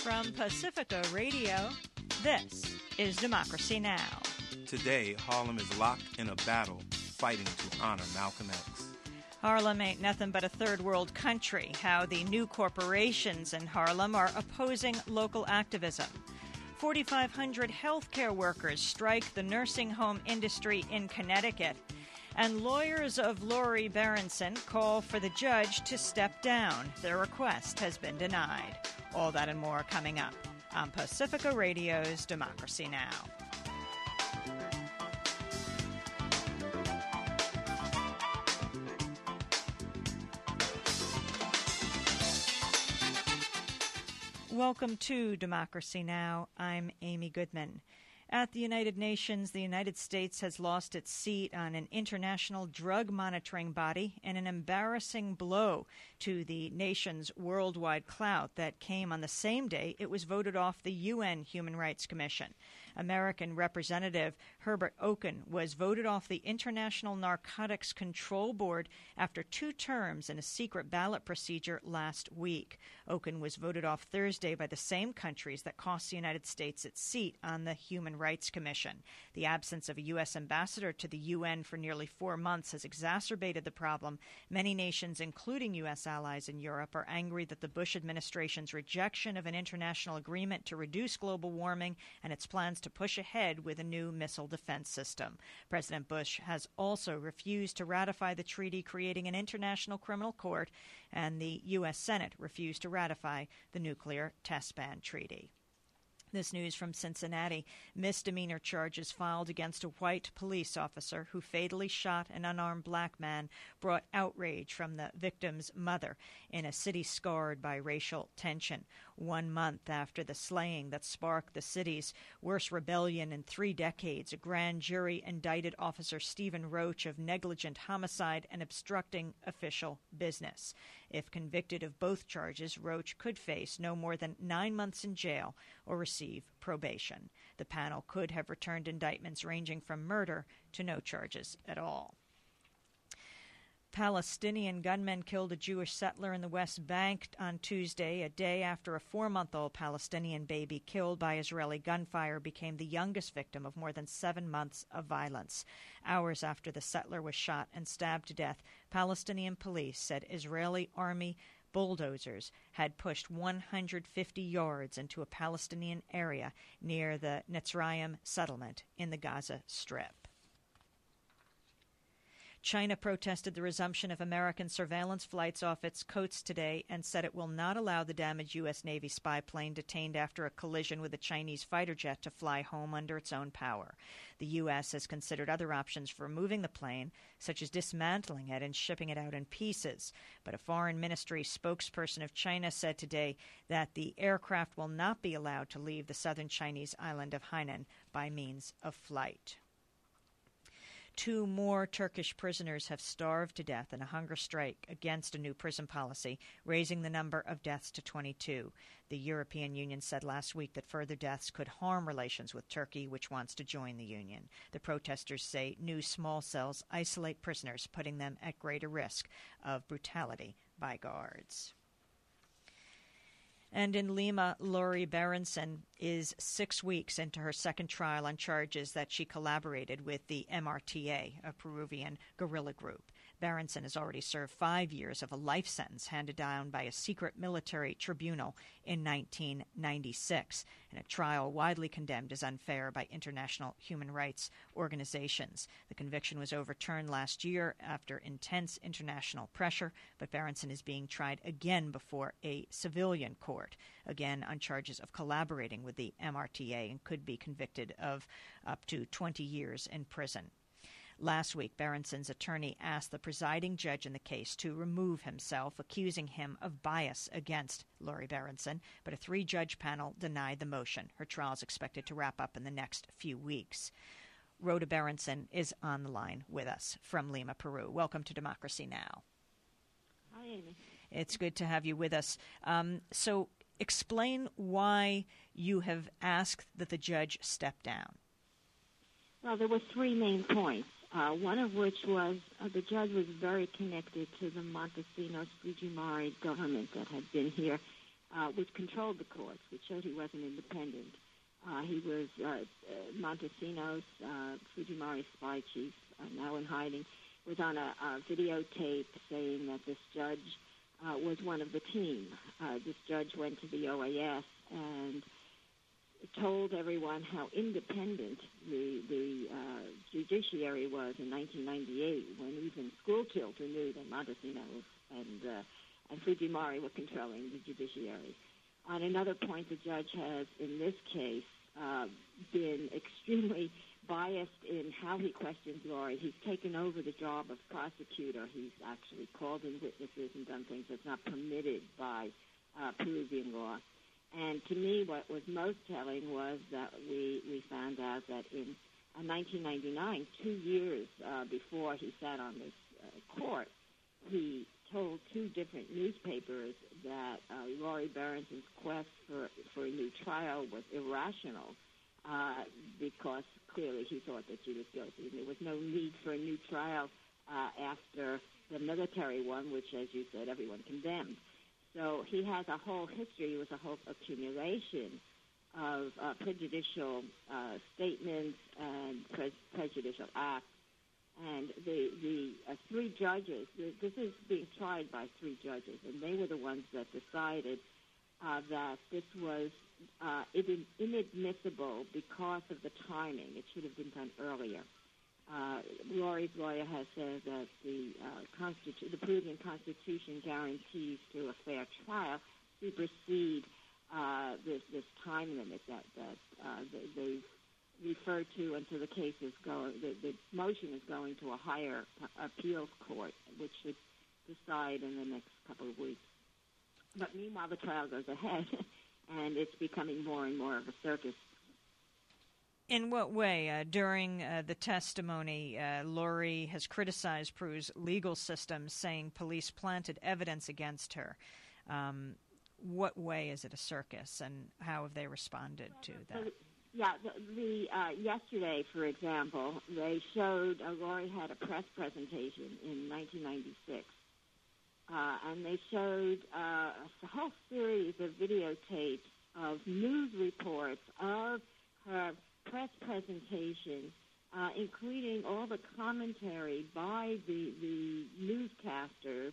From Pacifica Radio, this is Democracy Now! Today, Harlem is locked in a battle fighting to honor Malcolm X. Harlem ain't nothing but a third world country. How the new corporations in Harlem are opposing local activism. 4,500 healthcare workers strike the nursing home industry in Connecticut. And lawyers of Lori Berenson call for the judge to step down. Their request has been denied. All that and more coming up on Pacifica Radio's Democracy Now! Welcome to Democracy Now! I'm Amy Goodman. At the United Nations, the United States has lost its seat on an international drug monitoring body in an embarrassing blow to the nation's worldwide clout that came on the same day it was voted off the UN Human Rights Commission. American Representative Herbert Oken was voted off the International Narcotics Control Board after 2 terms in a secret ballot procedure last week. Oken was voted off Thursday by the same countries that cost the United States its seat on the Human Rights Commission. The absence of a U.S. ambassador to the UN for nearly 4 months has exacerbated the problem. Many nations, including U.S. allies in Europe, are angry that the Bush administration's rejection of an international agreement to reduce global warming and its plans to push ahead with a new missile defense system. President Bush has also refused to ratify the treaty creating an international criminal court, and the U.S. Senate refused to ratify the nuclear test ban treaty. This news from Cincinnati. Misdemeanor charges filed against a white police officer who fatally shot an unarmed black man brought outrage from the victim's mother in a city scarred by racial tension. 1 month after the slaying that sparked the city's worst rebellion in 3 decades, a grand jury indicted Officer Stephen Roach of negligent homicide and obstructing official business. If convicted of both charges, Roach could face no more than 9 months in jail or receive probation. The panel could have returned indictments ranging from murder to no charges at all. Palestinian gunmen killed a Jewish settler in the West Bank on Tuesday, a day after a 4-month-old Palestinian baby killed by Israeli gunfire became the youngest victim of more than 7 months of violence. Hours after the settler was shot and stabbed to death, Palestinian police said Israeli army bulldozers had pushed 150 yards into a Palestinian area near the Netzrayim settlement in the Gaza Strip. China protested the resumption of American surveillance flights off its coasts today and said it will not allow the damaged U.S. Navy spy plane detained after a collision with a Chinese fighter jet to fly home under its own power. The U.S. has considered other options for removing the plane, such as dismantling it and shipping it out in pieces. But a foreign ministry spokesperson of China said today that the aircraft will not be allowed to leave the southern Chinese island of Hainan by means of flight. 2 more Turkish prisoners have starved to death in a hunger strike against a new prison policy, raising the number of deaths to 22. The European Union said last week that further deaths could harm relations with Turkey, which wants to join the Union. The protesters say new small cells isolate prisoners, putting them at greater risk of brutality by guards. And in Lima, Lori Berenson is 6 weeks into her second trial on charges that she collaborated with the MRTA, a Peruvian guerrilla group. Berenson has already served 5 years of a life sentence handed down by a secret military tribunal in 1996, in a trial widely condemned as unfair by international human rights organizations. The conviction was overturned last year after intense international pressure, but Berenson is being tried again before a civilian court, again on charges of collaborating with the MRTA, and could be convicted of up to 20 years in prison. Last week, Berenson's attorney asked the presiding judge in the case to remove himself, accusing him of bias against Lori Berenson, but a 3-judge panel denied the motion. Her trial is expected to wrap up in the next few weeks. Rhoda Berenson is on the line with us from Lima, Peru. Welcome to Democracy Now! Hi, Amy. It's good to have you with us. So explain why you have asked that the judge step down. Well, there were 3 main points. One of which was the judge was very connected to the Montesinos Fujimori government that had been here which controlled the courts, which showed he wasn't independent. He was Montesinos, Fujimori's spy chief, now in hiding, was on a videotape saying that this judge was one of the team. This judge went to the OAS and told everyone how independent the judiciary was in 1998, when even school children knew that Montesinos and Fujimori were controlling the judiciary. On another point, the judge has, in this case, been extremely biased in how he questions Lori. He's taken over the job of prosecutor. He's actually called in witnesses and done things that's not permitted by Peruvian law. And to me, what was most telling was that we found out that in 1999, 2 years before he sat on this court, he told two different newspapers that Lori Berenson's quest for a new trial was irrational because clearly he thought that she was guilty. There was no need for a new trial after the military one, which, as you said, everyone condemned. So he has a whole history. It was a whole accumulation of prejudicial statements and prejudicial acts. And the three judges, this is being tried by three judges, and they were the ones that decided that this was inadmissible because of the timing. It should have been done earlier. Lori's lawyer has said that the Peruvian Constitution guarantees through a fair trial supersede this time limit that they've referred to until the case is going. The motion is going to a higher appeals court, which should decide in the next couple of weeks. But meanwhile, the trial goes ahead, and it's becoming more and more of a circus. In what way? During the testimony, Lori has criticized Peru's legal system, saying police planted evidence against her. What way is it a circus, and how have they responded to that? Yesterday, for example, they showed Lori had a press presentation in 1996, and they showed a whole series of videotapes of news reports of her press presentation, including all the commentary by the newscasters,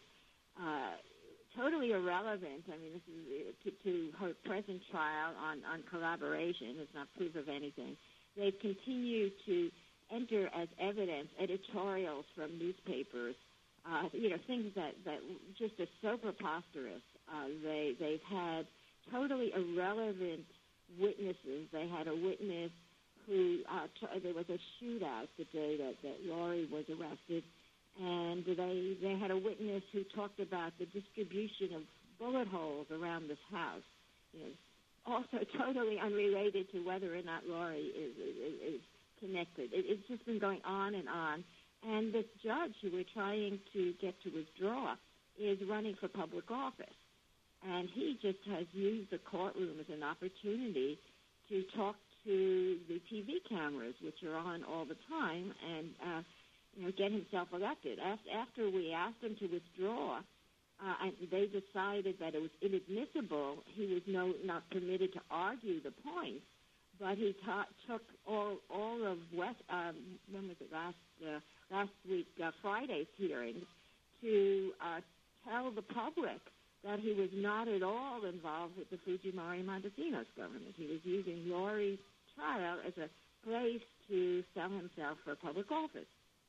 totally irrelevant. I mean, this is to her present trial on collaboration. It's not proof of anything. They've continued to enter as evidence editorials from newspapers, things that just are so preposterous. They've had totally irrelevant witnesses. They had a witness who there was a shootout the day that Lori was arrested, and they had a witness who talked about the distribution of bullet holes around this house. Also totally unrelated to whether or not Lori is connected. It's just been going on. And this judge who we're trying to get to withdraw is running for public office. And he just has used the courtroom as an opportunity to talk to the TV cameras, which are on all the time, and get himself elected. After we asked him to withdraw, and they decided that it was inadmissible, he was not permitted to argue the points, but he took all of when was it, last week, Friday's hearings, to tell the public that he was not at all involved with the Fujimori-Montesinos government. He was using Lori's trial as a place to sell himself for public office.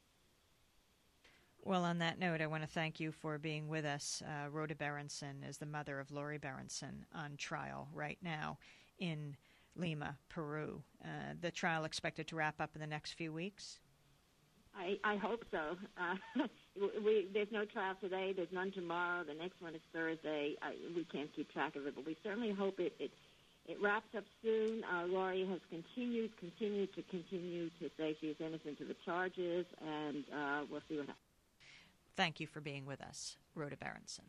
Well, on that note, I want to thank you for being with us. Rhoda Berenson is the mother of Lori Berenson on trial right now in Lima, Peru. The trial expected to wrap up in the next few weeks? I hope so. There's no trial today. There's none tomorrow. The next one is Thursday. We can't keep track of it, but we certainly hope it wraps up soon. Lori has continued to say she is innocent of the charges, and we'll see what happens. Thank you for being with us, Rhoda Berenson.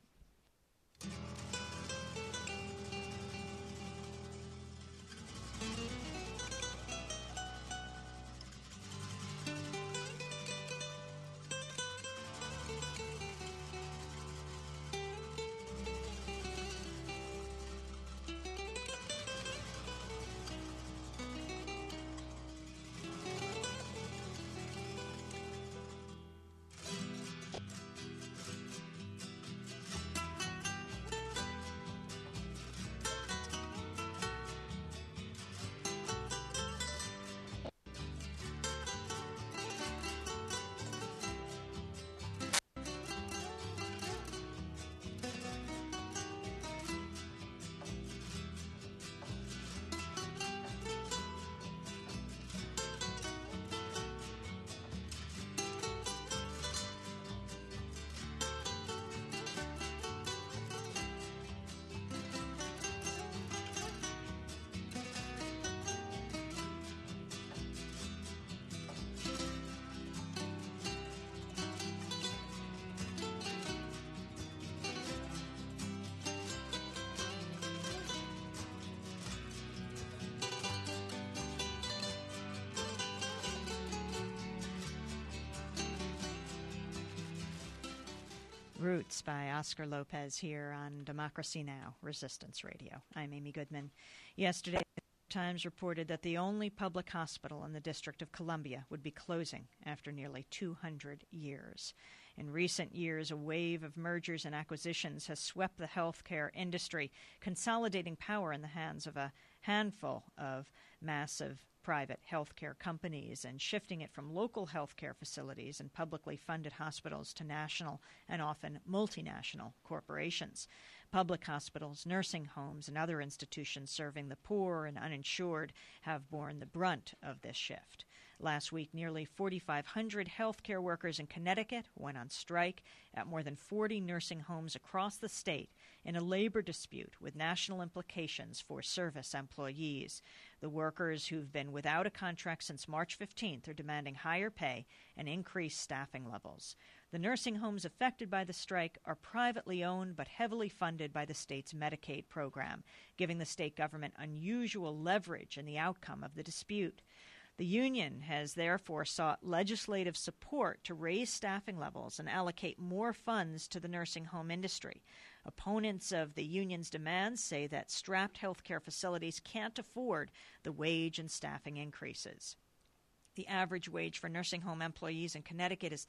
Roots by Oscar Lopez here on Democracy Now! Resistance Radio. I'm Amy Goodman. Yesterday, the Times reported that the only public hospital in the District of Columbia would be closing after nearly 200 years. In recent years, a wave of mergers and acquisitions has swept the healthcare industry, consolidating power in the hands of a handful of massive private healthcare companies and shifting it from local healthcare facilities and publicly funded hospitals to national and often multinational corporations. Public hospitals, nursing homes, and other institutions serving the poor and uninsured have borne the brunt of this shift. Last week, nearly 4,500 healthcare workers in Connecticut went on strike at more than 40 nursing homes across the state in a labor dispute with national implications for service employees. The workers, who've been without a contract since March 15th, are demanding higher pay and increased staffing levels. The nursing homes affected by the strike are privately owned but heavily funded by the state's Medicaid program, giving the state government unusual leverage in the outcome of the dispute. The union has therefore sought legislative support to raise staffing levels and allocate more funds to the nursing home industry. Opponents of the union's demands say that strapped healthcare facilities can't afford the wage and staffing increases. The average wage for nursing home employees in Connecticut is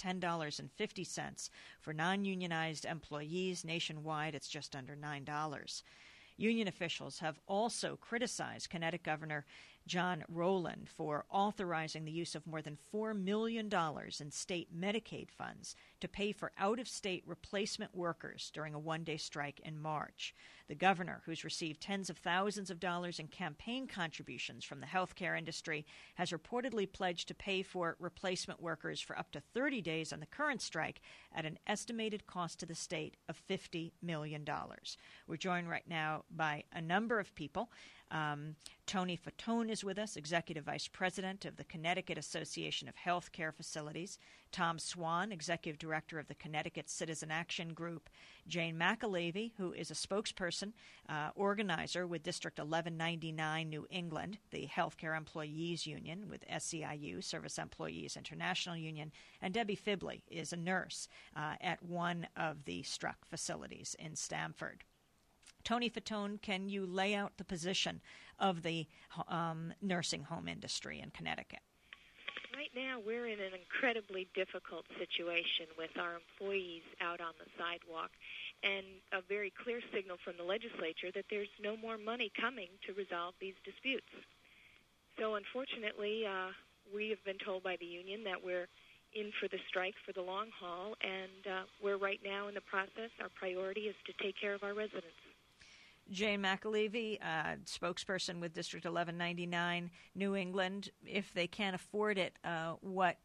$10.50. For non-unionized employees nationwide, it's just under $9. Union officials have also criticized Connecticut Governor John Rowland for authorizing the use of more than $4 million in state Medicaid funds to pay for out-of-state replacement workers during a one-day strike in March. The governor, who's received tens of thousands of dollars in campaign contributions from the healthcare industry, has reportedly pledged to pay for replacement workers for up to 30 days on the current strike at an estimated cost to the state of $50 million. We're joined right now by a number of people. Tony Fatone is with us, Executive Vice President of the Connecticut Association of Healthcare Facilities. Tom Swan, Executive Director of the Connecticut Citizen Action Group. Jane McAlevey, who is a spokesperson, organizer with District 1199 New England, the Healthcare Employees Union with SEIU, Service Employees International Union. And Debbie Fibley is a nurse at one of the struck facilities in Stamford. Tony Fatone, can you lay out the position of the nursing home industry in Connecticut? Right now, we're in an incredibly difficult situation with our employees out on the sidewalk and a very clear signal from the legislature that there's no more money coming to resolve these disputes. So unfortunately, we have been told by the union that we're in for the strike for the long haul, and we're right now in the process. Our priority is to take care of our residents. Jane McAlevey, spokesperson with District 1199 New England. If they can't afford it, what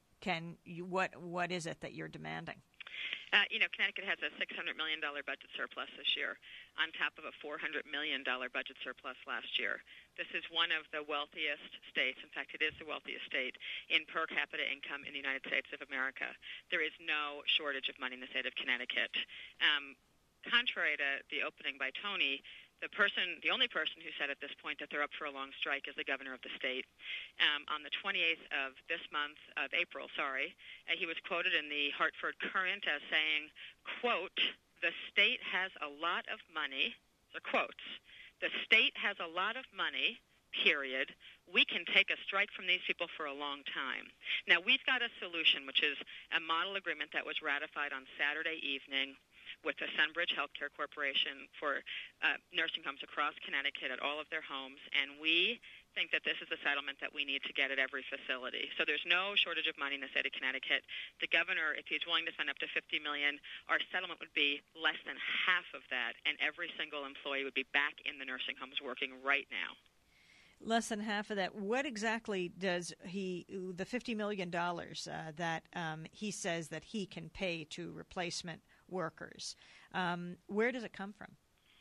is it that you're demanding? Connecticut has a $600 million budget surplus this year, on top of a $400 million budget surplus last year. This is one of the wealthiest states. In fact, it is the wealthiest state in per capita income in the United States of America. There is no shortage of money in the state of Connecticut. Contrary to the opening by Tony, the only person who said at this point that they're up for a long strike is the governor of the state. On the 28th of this month, of April, he was quoted in the Hartford Courant as saying, quote, "The state has a lot of money," the quotes, "the state has a lot of money, period. We can take a strike from these people for a long time." Now, we've got a solution, which is a model agreement that was ratified on Saturday evening with the Sunbridge Healthcare Corporation for nursing homes across Connecticut at all of their homes, and we think that this is the settlement that we need to get at every facility. So there's no shortage of money in the state of Connecticut. The governor, if he's willing to spend up to $50 million, our settlement would be less than half of that, and every single employee would be back in the nursing homes working right now. Less than half of that. What exactly does the $50 million that he says that he can pay to replacement workers, where does it come from?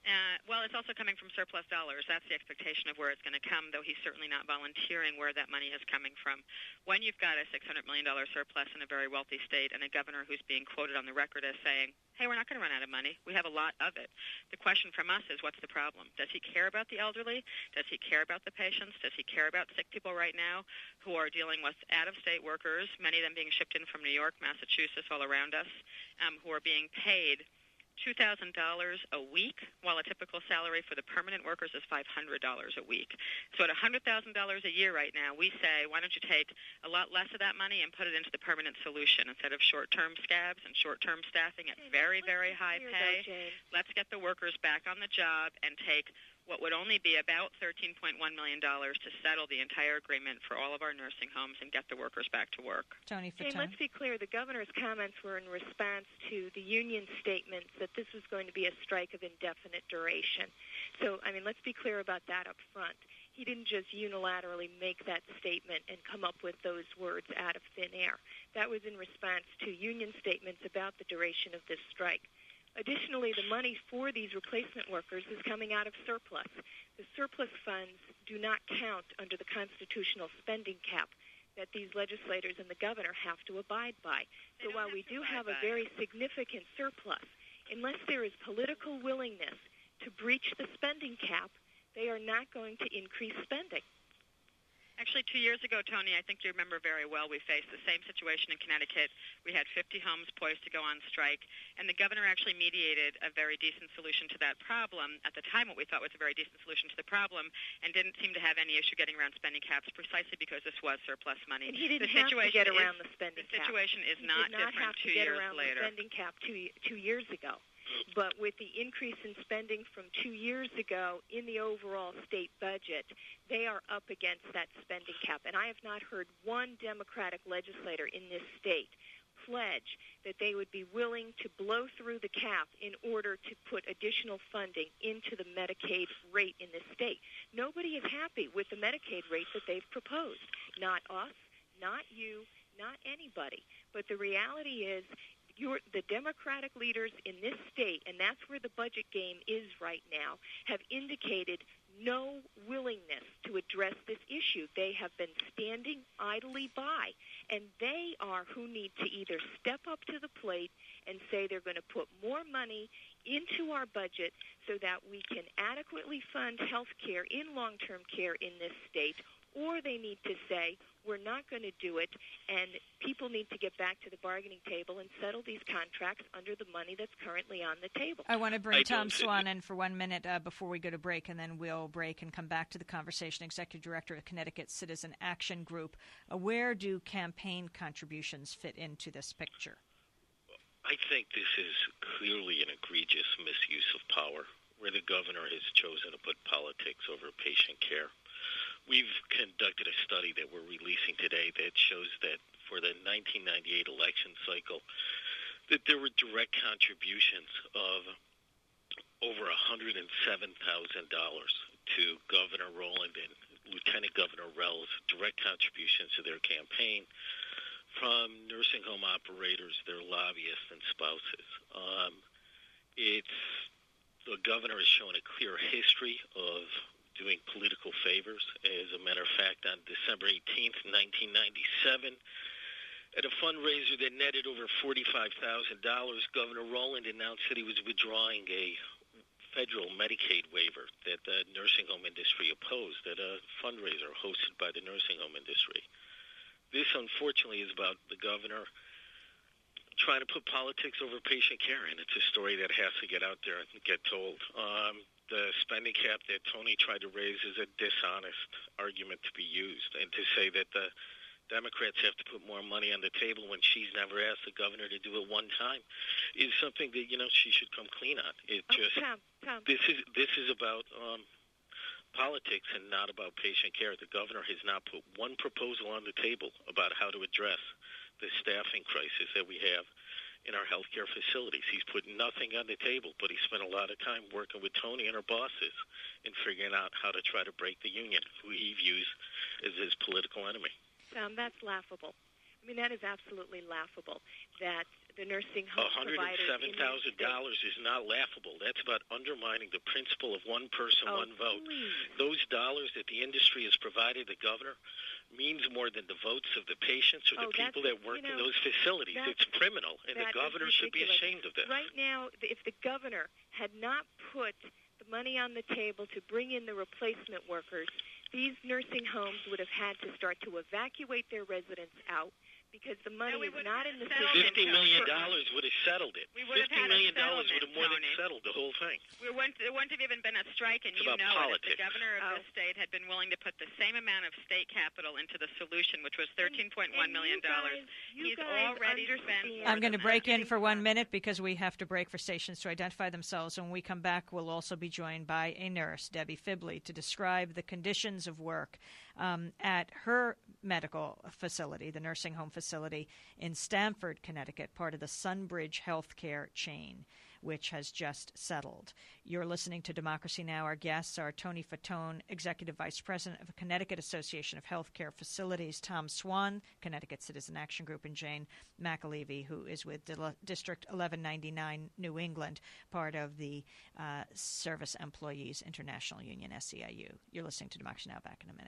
Well, it's also coming from surplus dollars. That's the expectation of where it's going to come, though he's certainly not volunteering where that money is coming from. When you've got a $600 million surplus in a very wealthy state and a governor who's being quoted on the record as saying, hey, we're not going to run out of money. We have a lot of it. The question from us is, what's the problem? Does he care about the elderly? Does he care about the patients? Does he care about sick people right now who are dealing with out-of-state workers, many of them being shipped in from New York, Massachusetts, all around us, who are being paid $2,000 a week, while a typical salary for the permanent workers is $500 a week. So at $100,000 a year right now, we say, why don't you take a lot less of that money and put it into the permanent solution instead of short-term scabs and short-term staffing at very, very high pay. Let's get the workers back on the job and take what would only be about $13.1 million to settle the entire agreement for all of our nursing homes and get the workers back to work. Tony Fatone. Jane, let's be clear. The governor's comments were in response to the union statements that this was going to be a strike of indefinite duration. So, let's be clear about that up front. He didn't just unilaterally make that statement and come up with those words out of thin air. That was in response to union statements about the duration of this strike. Additionally, the money for these replacement workers is coming out of surplus. The surplus funds do not count under the constitutional spending cap that these legislators and the governor have to abide by. So while we do have a very significant surplus, unless there is political willingness to breach the spending cap, they are not going to increase spending. Actually, 2 years ago, Tony, I think you remember very well, we faced the same situation in Connecticut. We had 50 homes poised to go on strike, and the governor actually mediated a very decent solution to that problem, at the time what we thought was a very decent solution to the problem, and didn't seem to have any issue getting around spending caps precisely because this was surplus money. And he didn't have to get around the spending cap. The situation is not different 2 years later. The spending cap 2 years ago. But with the increase in spending from 2 years ago in the overall state budget, they are up against that spending cap. And I have not heard one Democratic legislator in this state pledge that they would be willing to blow through the cap in order to put additional funding into the Medicaid rate in this state. Nobody is happy with the Medicaid rate that they've proposed. Not us, not you, not anybody. But the reality is, the Democratic leaders in this state, and that's where the budget game is right now, have indicated no willingness to address this issue. They have been standing idly by, and they are who need to either step up to the plate and say they're going to put more money into our budget so that we can adequately fund health care in long-term care in this state, or they need to say, we're not going to do it, and people need to get back to the bargaining table and settle these contracts under the money that's currently on the table. I want to bring Tom Swan in for 1 minute before we go to break, and then we'll break and come back to the conversation. Executive Director of Connecticut Citizen Action Group. Where do campaign contributions fit into this picture? I think this is clearly an egregious misuse of power, where the governor has chosen to put politics over patient care. We've conducted a study that we're releasing today that shows that for the 1998 election cycle, that there were direct contributions of over $107,000 to Governor Rowland and Lieutenant Governor Rells, direct contributions to their campaign from nursing home operators, their lobbyists, and spouses. The governor has shown a clear history of doing political favors. As a matter of fact, on December 18th, 1997, at a fundraiser that netted over $45,000, Governor Rowland announced that he was withdrawing a federal Medicaid waiver that the nursing home industry opposed at a fundraiser hosted by the nursing home industry. This, unfortunately, is about the governor trying to put politics over patient care, and it's a story that has to get out there and get told. The spending cap that Tony tried to raise is a dishonest argument to be used, and to say that the Democrats have to put more money on the table when she's never asked the governor to do it one time is something that, she should come clean on. Tom. This is about politics and not about patient care. The governor has not put one proposal on the table about how to address the staffing crisis that we have in our healthcare facilities. He's put nothing on the table, but he spent a lot of time working with Tony and her bosses in figuring out how to try to break the union, who he views as his political enemy. That's laughable. That is absolutely laughable that the nursing home providers. $107,000 is not laughable. That's about undermining the principle of one person, one vote. Please. Those dollars that the industry has provided the governor means more than the votes of the patients or the people that work in those facilities. It's criminal, and the governor should be ashamed of that. Right now, if the governor had not put the money on the table to bring in the replacement workers, these nursing homes would have had to start to evacuate their residents out, because the money is not in the system. $50 million would have settled it. We would have $50 had million a settlement, would have more than Tony. settled the whole thing. There wouldn't have even been a strike, and It's you about know politics. it. If the governor of this state had been willing to put the same amount of state capital into the solution, which was $13.1 million, he's already spent more I'm going to than break that. in for 1 minute because we have to break for stations to identify themselves. When we come back, we'll also be joined by a nurse, Debbie Fibley, to describe the conditions of work at her medical facility, the nursing home facility in Stamford, Connecticut, part of the Sunbridge Healthcare chain, which has just settled. You're listening to Democracy Now! Our guests are Tony Fatone, Executive Vice President of the Connecticut Association of Healthcare Facilities, Tom Swan, Connecticut Citizen Action Group, and Jane McAlevey, who is with District 1199 New England, part of the Service Employees International Union, SEIU. You're listening to Democracy Now! Back in a minute.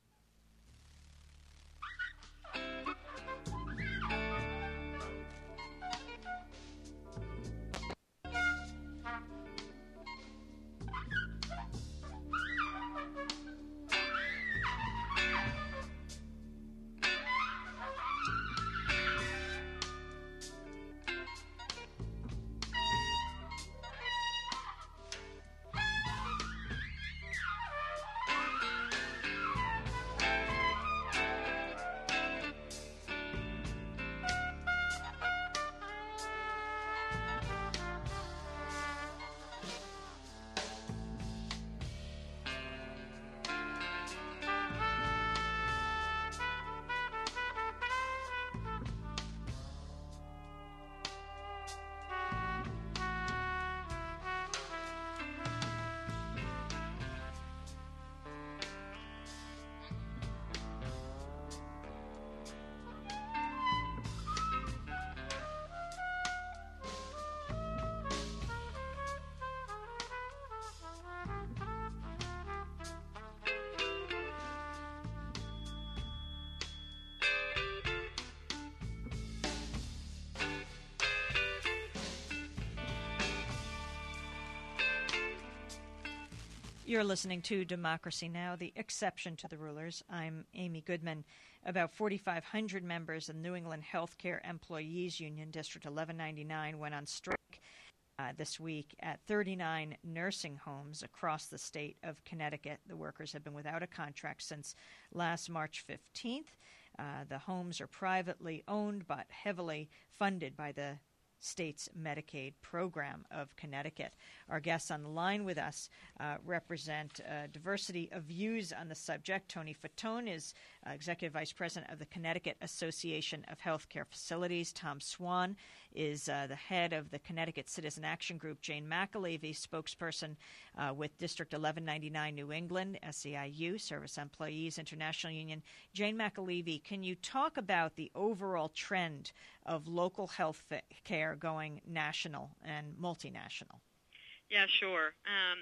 You're listening to Democracy Now!, the exception to the rulers. I'm Amy Goodman. About 4,500 members of the New England Healthcare Employees Union, District 1199, went on strike this week at 39 nursing homes across the state of Connecticut. The workers have been without a contract since last March 15th. The homes are privately owned but heavily funded by the state's Medicaid program of Connecticut. Our guests on the line with us represent diversity of views on the subject. Tony Fatone is Executive Vice President of the Connecticut Association of Healthcare Facilities. Tom Swan is the head of the Connecticut Citizen Action Group. Jane McAlevey, spokesperson with District 1199 New England, SEIU, Service Employees International Union. Jane McAlevey, can you talk about the overall trend of local health care going national and multinational? Yeah, sure.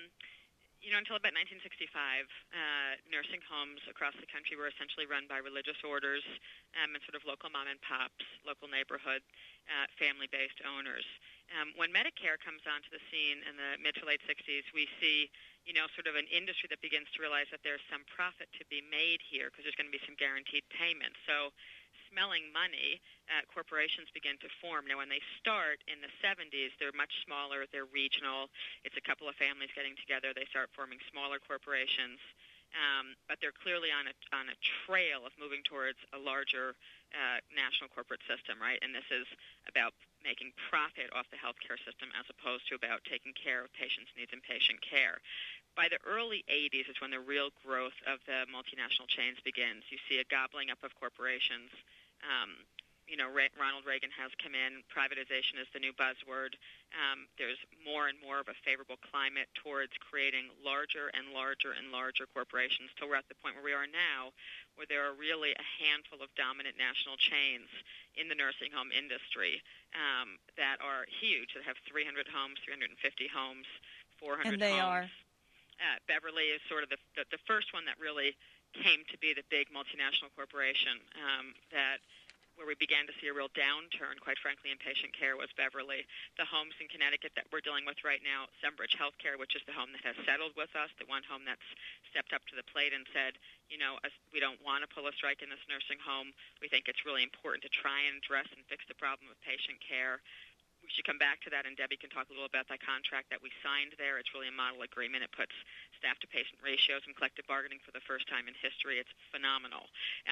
Until about 1965, nursing homes across the country were essentially run by religious orders and sort of local mom and pops, local neighborhood, family-based owners. When Medicare comes onto the scene in the mid to late 60s, we see, sort of an industry that begins to realize that there's some profit to be made here because there's going to be some guaranteed payments. So smelling money, corporations begin to form. Now, when they start in the 70s, they're much smaller, they're regional. It's a couple of families getting together. They start forming smaller corporations, but they're clearly on a trail of moving towards a larger national corporate system, right? And this is about making profit off the healthcare system as opposed to about taking care of patients' needs and patient care. By the early 80s is when the real growth of the multinational chains begins. You see a gobbling up of corporations, Ronald Reagan has come in. Privatization is the new buzzword. There's more and more of a favorable climate towards creating larger and larger and larger corporations till we're at the point where we are now, where there are really a handful of dominant national chains in the nursing home industry that are huge, that have 300 homes, 350 homes, 400 and they homes. are? Beverly is sort of the first one that really came to be the big multinational corporation where we began to see a real downturn, quite frankly, in patient care was Beverly. The homes in Connecticut that we're dealing with right now, Sunbridge Healthcare, which is the home that has settled with us, the one home that's stepped up to the plate and said, we don't want to pull a strike in this nursing home. We think it's really important to try and address and fix the problem of patient care. We should come back to that, and Debbie can talk a little about that contract that we signed there. It's really a model agreement. It puts staff-to-patient ratios and collective bargaining for the first time in history. It's phenomenal.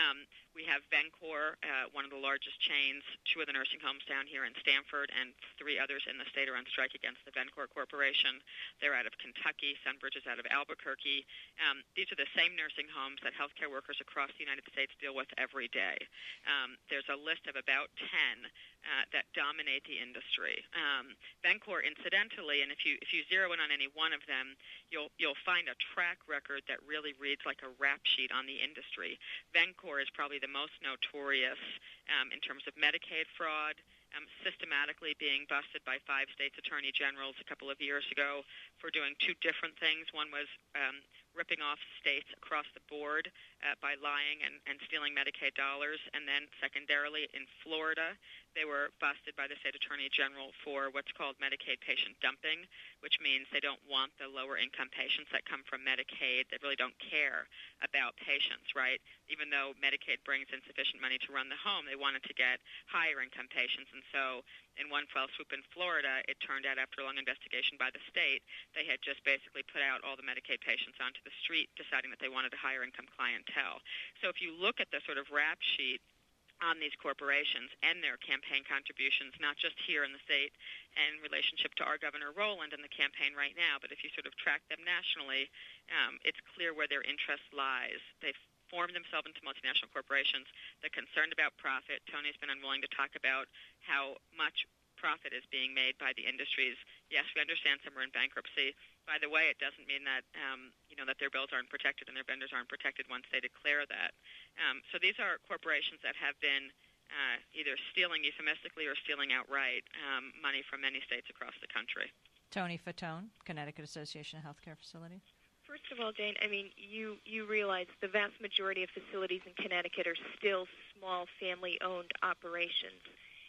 We have Vencor, one of the largest chains, 2 of the nursing homes down here in Stamford, and 3 others in the state are on strike against the Vencor Corporation. They're out of Kentucky. Sunbridge is out of Albuquerque. These are the same nursing homes that healthcare workers across the United States deal with every day. There's a list of about 10 that dominate the industry. Vencor, incidentally, and if you zero in on any one of them, you'll find a track record that really reads like a rap sheet on the industry. Vencor is probably the most notorious in terms of Medicaid fraud, systematically being busted by 5 states' attorney generals a couple of years ago for doing 2 different things. One was ripping off states across the board by lying and stealing Medicaid dollars. And then secondarily, in Florida, they were busted by the state attorney general for what's called Medicaid patient dumping, which means they don't want the lower-income patients that come from Medicaid. They really don't care about patients, right? Even though Medicaid brings insufficient money to run the home, they wanted to get higher-income patients. And so in one fell swoop in Florida, it turned out after a long investigation by the state, they had just basically put out all the Medicaid patients onto the street, deciding that they wanted a higher-income clientele. So if you look at the sort of rap sheet on these corporations and their campaign contributions, not just here in the state and in relationship to our Governor Rowland and the campaign right now, but if you sort of track them nationally, it's clear where their interest lies. They've formed themselves into multinational corporations. They're concerned about profit. Tony's been unwilling to talk about how much profit is being made by the industries. Yes, we understand some are in bankruptcy. By the way, it doesn't mean that that their bills aren't protected and their vendors aren't protected once they declare that. So these are corporations that have been either stealing euphemistically or stealing outright money from many states across the country. Tony Fatone, Connecticut Association of Healthcare Facilities. First of all, Jane, I mean, you realize the vast majority of facilities in Connecticut are still small family-owned operations.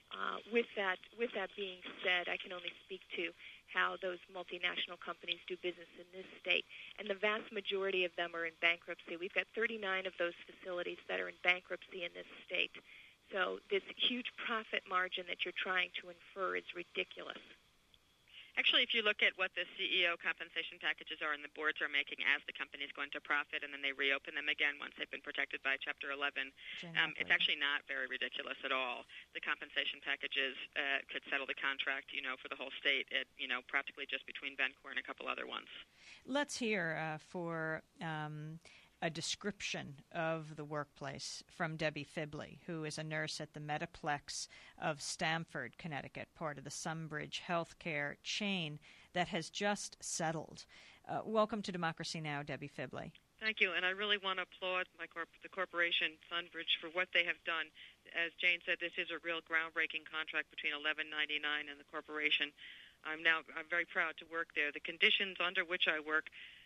With that being said, I can only speak to how those multinational companies do business in this state, and the vast majority of them are in bankruptcy. We've got 39 of those facilities that are in bankruptcy in this state. So this huge profit margin that you're trying to infer is ridiculous. Actually, if you look at what the CEO compensation packages are and the boards are making as the companies go into profit and then they reopen them again once they've been protected by Chapter 11, it's actually not very ridiculous at all. The compensation packages could settle the contract, for the whole state at, practically just between Vencor and a couple other ones. Let's hear for a description of the workplace from Debbie Fibley, who is a nurse at the Metaplex of Stamford, Connecticut, part of the Sunbridge Healthcare chain that has just settled. Welcome to Democracy Now!, Debbie Fibley. Thank you, and I really want to applaud the corporation, Sunbridge, for what they have done. As Jane said, this is a real groundbreaking contract between 1199 and the corporation. I'm very proud to work there. The conditions under which I work,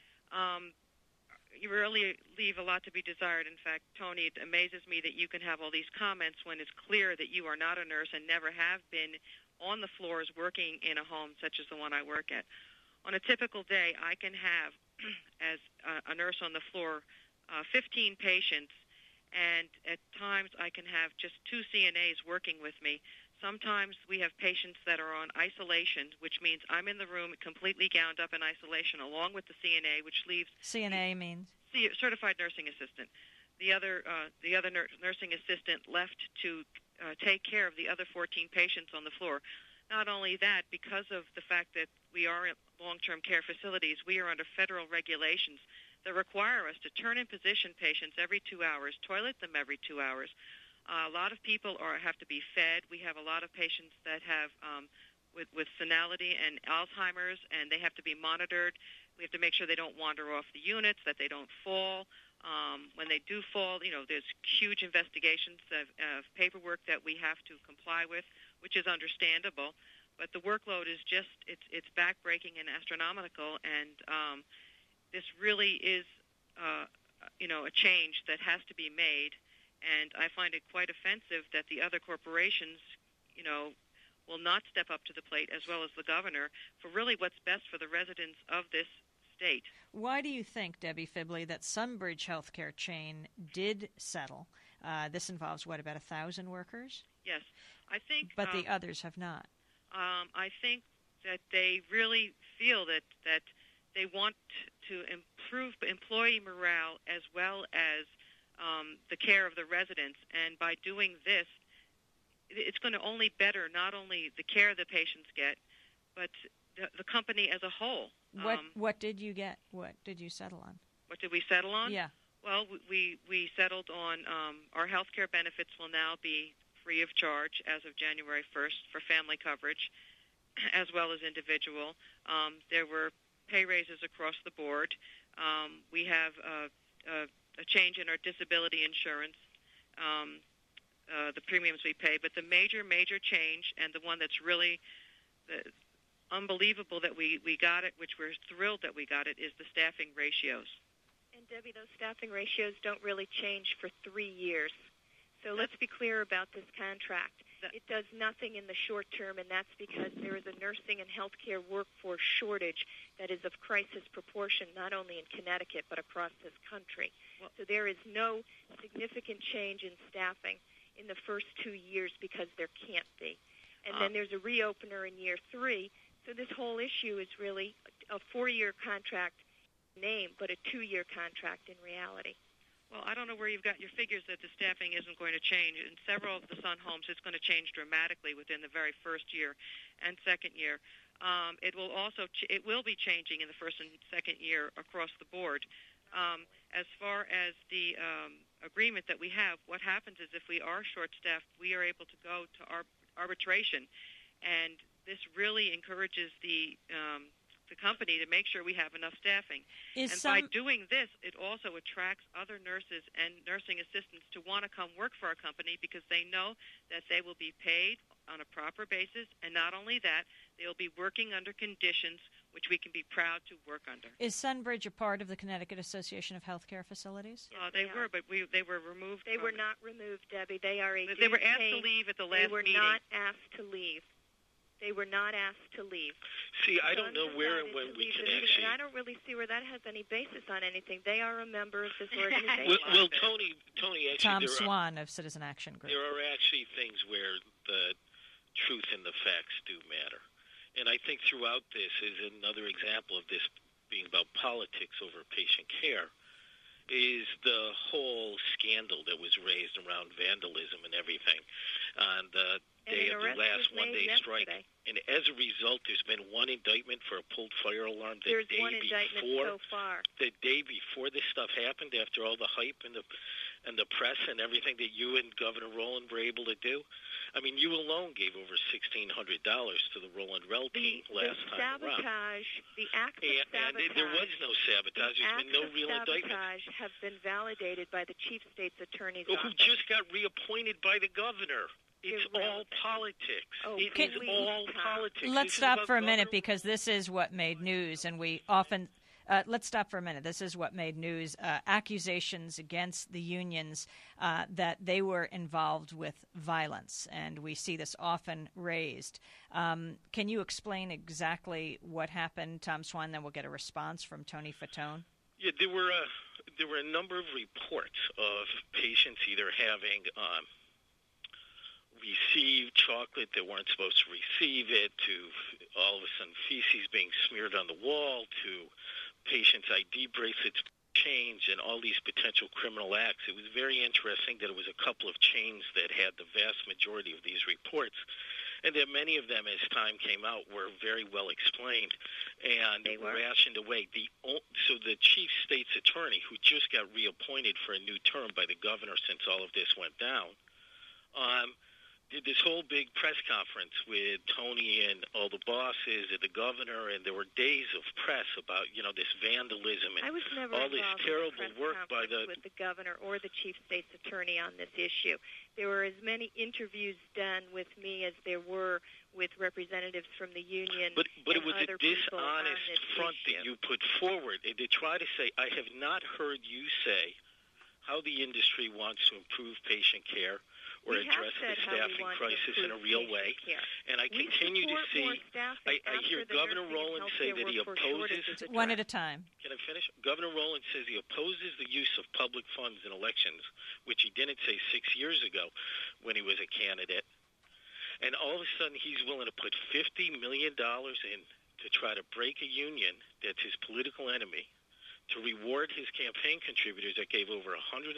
you really leave a lot to be desired. In fact, Tony, it amazes me that you can have all these comments when it's clear that you are not a nurse and never have been on the floors working in a home such as the one I work at. On a typical day, I can have, as a nurse on the floor, 15 patients, and at times I can have just 2 CNAs working with me. Sometimes we have patients that are on isolation, which means I'm in the room completely gowned up in isolation along with the CNA, which leaves... CNA means? Certified Nursing Assistant. The other nursing assistant left to take care of the other 14 patients on the floor. Not only that, because of the fact that we are in long-term care facilities, we are under federal regulations that require us to turn in position patients every 2 hours, toilet them every 2 hours. A lot of people have to be fed. We have a lot of patients that have with senility and Alzheimer's, and they have to be monitored. We have to make sure they don't wander off the units, that they don't fall. When they do fall, there's huge investigations of paperwork that we have to comply with, which is understandable. But the workload is just, it's backbreaking and astronomical, and this really is, a change that has to be made. And I find it quite offensive that the other corporations, will not step up to the plate, as well as the governor, for really what's best for the residents of this state. Why do you think, Debbie Fibbley, that Sunbridge Healthcare chain did settle? This involves, about 1,000 workers? Yes. I think... But the others have not. I think that they really feel that they want to improve employee morale as well as the care of the residents. And by doing this, it's going to only better not only the care the patients get, but the company as a whole. What did you get? What did you settle on? What did we settle on? Yeah. Well, we settled on our health care benefits will now be free of charge as of January 1st for family coverage, as well as individual. There were pay raises across the board. We have a change in our disability insurance, the premiums we pay. But the major change, and the one that's really unbelievable that we got it, which we're thrilled that we got it, is the staffing ratios. And, Debbie, those staffing ratios don't really change for 3 years. So let's be clear about this contract. It does nothing in the short term, and that's because there is a nursing and healthcare workforce shortage that is of crisis proportion, not only in Connecticut but across this country. So there is no significant change in staffing in the first 2 years because there can't be. And then there's a reopener in year 3. So this whole issue is really a 4-year contract in name, but a 2-year contract in reality. Well, I don't know where you've got your figures that the staffing isn't going to change. In several of the Sun homes, it's going to change dramatically within the very first year and second year. It will be changing in the first and second year across the board. As far as the agreement that we have, what happens is if we are short-staffed, we are able to go to arbitration, and this really encourages the company to make sure we have enough staffing. By doing this, it also attracts other nurses and nursing assistants to want to come work for our company because they know that they will be paid on a proper basis, and not only that, they will be working under conditions which we can be proud to work under. Is Sunbridge a part of the Connecticut Association of Healthcare Facilities? Yes, they were, but they were removed. They were not removed, Debbie. They are a They were asked to leave at the last meeting. They were not asked to leave. They were not asked to leave. See, I don't know where and when we can actually... And I don't really see where that has any basis on anything. They are a member of this organization. well, Tony actually... Tom Swan of Citizen Action Group. There are actually things where the truth and the facts do matter. And I think throughout this is another example of this being about politics over patient care, is the whole scandal that was raised around vandalism and everything on the day of the last one-day strike. And as a result, there's been one indictment for a pulled fire alarm There's one indictment so far. The day before this stuff happened, after all the hype and the press and everything that you and Governor Rowland were able to do. I mean, you alone gave over $1,600 to the Rowland Rel team last time around. The acts of sabotage. And there was no sabotage. There's been no real indictment. Sabotage have been validated by the chief state's attorney's office. Who just got reappointed by the governor. It's all politics. It is all politics. Let's stop for a minute because this is what made news, and we often... let's stop for a minute. This is what made news. Accusations against the unions that they were involved with violence, and we see this often raised. Can you explain exactly what happened, Tom Swan? Then we'll get a response from Tony Fatone. Yeah, there were a number of reports of patients either having received chocolate that weren't supposed to receive it, to all of a sudden feces being smeared on the wall, to patients' ID bracelets changed, and all these potential criminal acts. It was very interesting that it was a couple of chains that had the vast majority of these reports, and that many of them, as time came out, were very well explained and rationed away. So the chief state's attorney, who just got reappointed for a new term by the governor since all of this went down, did this whole big press conference with Tony and all the bosses and the governor, and there were days of press about, this vandalism and I was never all this involved terrible in work by with the governor or the chief state's attorney on this issue. There were as many interviews done with me as there were with representatives from the union. But and it was a other people on dishonest this front issue. that you put forward, and to try to say, I have not heard you say how the industry wants to improve patient care or address the staffing crisis in a real way. And I continue to see, I hear Governor Rowland say that he opposes... One at a time. Can I finish? Governor Rowland says he opposes the use of public funds in elections, which he didn't say 6 years ago when he was a candidate. And all of a sudden he's willing to put $50 million in to try to break a union that's his political enemy, to reward his campaign contributors that gave over $107,000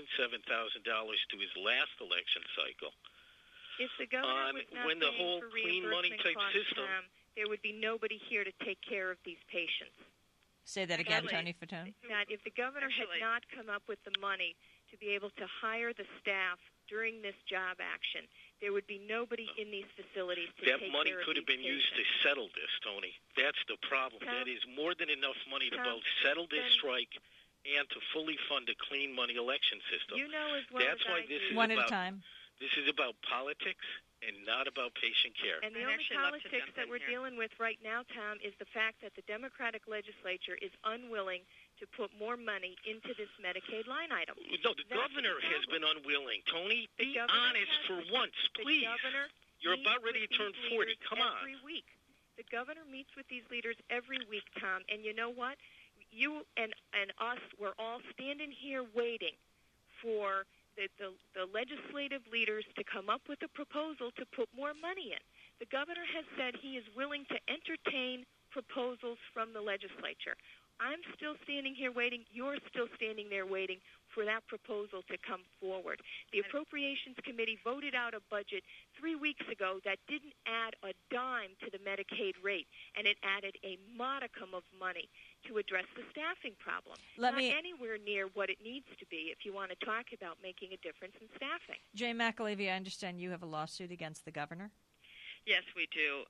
to his last election cycle. If the governor was not when the whole for clean money type system, there would be nobody here to take care of these patients. Say that again, Tony Fatone. That if the governor had not come up with the money to be able to hire the staff during this job action, there would be nobody in these facilities to take care of these patients. That money could have been used to settle this, Tony. That's the problem. That is more than enough money to both settle this strike and to fully fund a clean money election system. You know as well That's as why I this do. is One at a time. This is about politics and not about patient care. And the only politics that we're dealing with right now, Tom, is the fact that the Democratic legislature is unwilling to put more money into this Medicaid line item. No, the governor has been unwilling. Tony, be honest for once, please. You're about ready to turn 40. Come on. Every week. The governor meets with these leaders every week, Tom. And you know what? You and us, we're all standing here waiting for the legislative leaders to come up with a proposal to put more money in. The governor has said he is willing to entertain proposals from the legislature. I'm still standing here waiting. You're still standing there waiting for that proposal to come forward. The Appropriations Committee voted out a budget 3 weeks ago that didn't add a dime to the Medicaid rate, and it added a modicum of money to address the staffing problem. Not anywhere near what it needs to be if you want to talk about making a difference in staffing. Jane McAlevey, I understand you have a lawsuit against the governor? Yes, we do.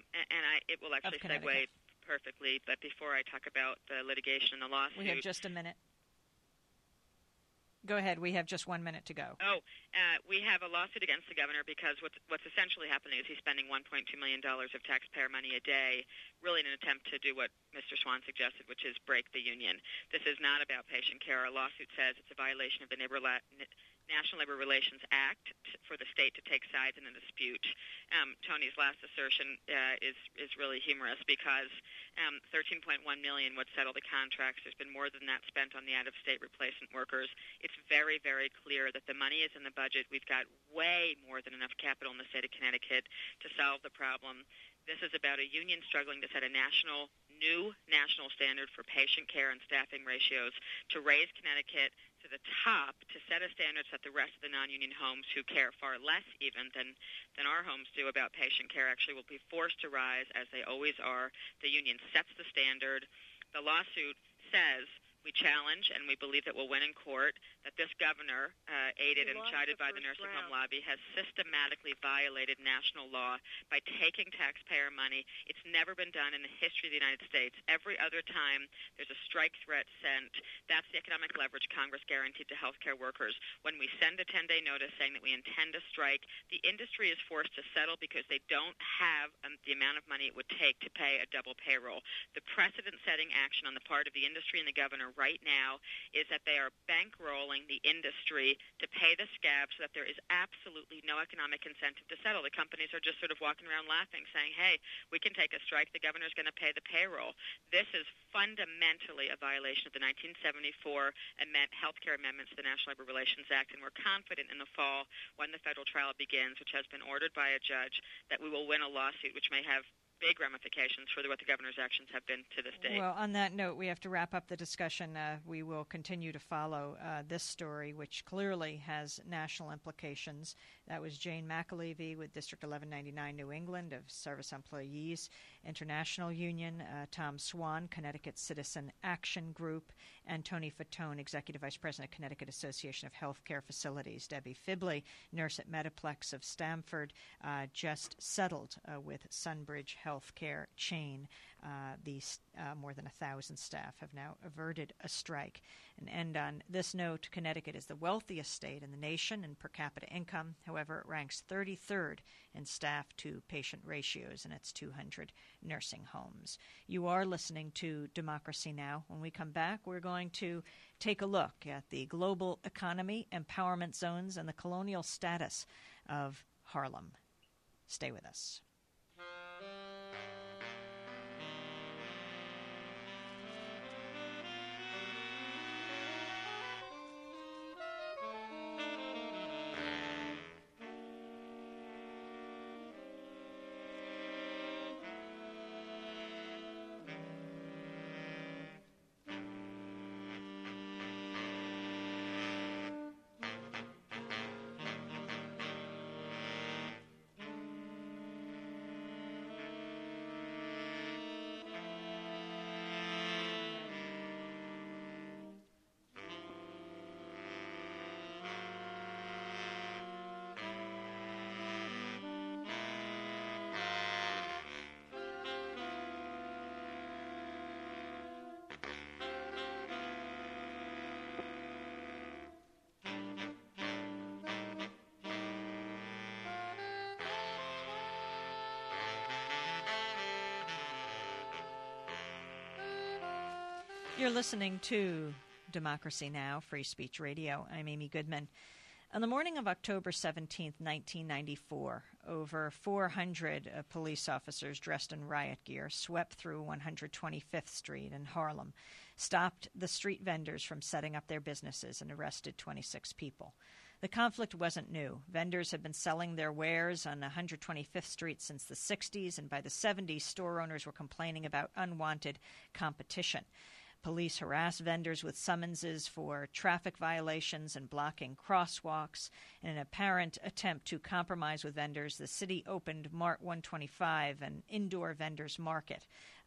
It will actually segue perfectly, but before I talk about the litigation and the lawsuit... We have just a minute. Go ahead. We have just 1 minute to go. We have a lawsuit against the governor because what's essentially happening is he's spending $1.2 million of taxpayer money a day, really in an attempt to do what Mr. Swan suggested, which is break the union. This is not about patient care. Our lawsuit says it's a violation of the National Labor Relations Act for the state to take sides in a dispute. Tony's last assertion is really humorous because $13.1 million would settle the contracts. There's been more than that spent on the out-of-state replacement workers. It's very, very clear that the money is in the budget. We've got way more than enough capital in the state of Connecticut to solve the problem. This is about a union struggling to set a new national standard for patient care and staffing ratios to raise Connecticut to the top, to set a standard that the rest of the non-union homes who care far less even than our homes do about patient care actually will be forced to rise, as they always are. The union sets the standard. The lawsuit says, we challenge, and we believe that we'll win in court, that this governor, aided and chided by the nursing home lobby, has systematically violated national law by taking taxpayer money. It's never been done in the history of the United States. Every other time there's a strike threat sent, that's the economic leverage Congress guaranteed to healthcare workers. When we send a 10-day notice saying that we intend to strike, the industry is forced to settle because they don't have the amount of money it would take to pay a double payroll. The precedent-setting action on the part of the industry and the governor right now is that they are bankrolling the industry to pay the scab so that there is absolutely no economic incentive to settle. The companies are just sort of walking around laughing, saying, hey, we can take a strike. The governor's going to pay the payroll. This is fundamentally a violation of the 1974 healthcare amendments to the National Labor Relations Act, and we're confident in the fall when the federal trial begins, which has been ordered by a judge, that we will win a lawsuit which may have big ramifications for what the governor's actions have been to this date. Well, on that note, we have to wrap up the discussion. We will continue to follow this story, which clearly has national implications. That was Jane McAlevey with District 1199 New England of Service Employees International Union, Tom Swan, Connecticut Citizen Action Group, and Tony Fatone, Executive Vice President of Connecticut Association of Healthcare Facilities. Debbie Fibley, nurse at Mediplex of Stamford, just settled with Sunbridge Healthcare chain. These more than 1,000 staff have now averted a strike. And end on this note, Connecticut is the wealthiest state in the nation in per capita income. However, it ranks 33rd in staff-to-patient ratios in its 200 nursing homes. You are listening to Democracy Now! When we come back, we're going to take a look at the global economy, empowerment zones, and the colonial status of Harlem. Stay with us. You're listening to Democracy Now!, Free Speech Radio. I'm Amy Goodman. On the morning of October 17, 1994, over 400 police officers dressed in riot gear swept through 125th Street in Harlem, stopped the street vendors from setting up their businesses, and arrested 26 people. The conflict wasn't new. Vendors had been selling their wares on 125th Street since the 60s, and by the 70s, store owners were complaining about unwanted competition. Police harassed vendors with summonses for traffic violations and blocking crosswalks. In an apparent attempt to compromise with vendors, the city opened Mart 125, an indoor vendors market,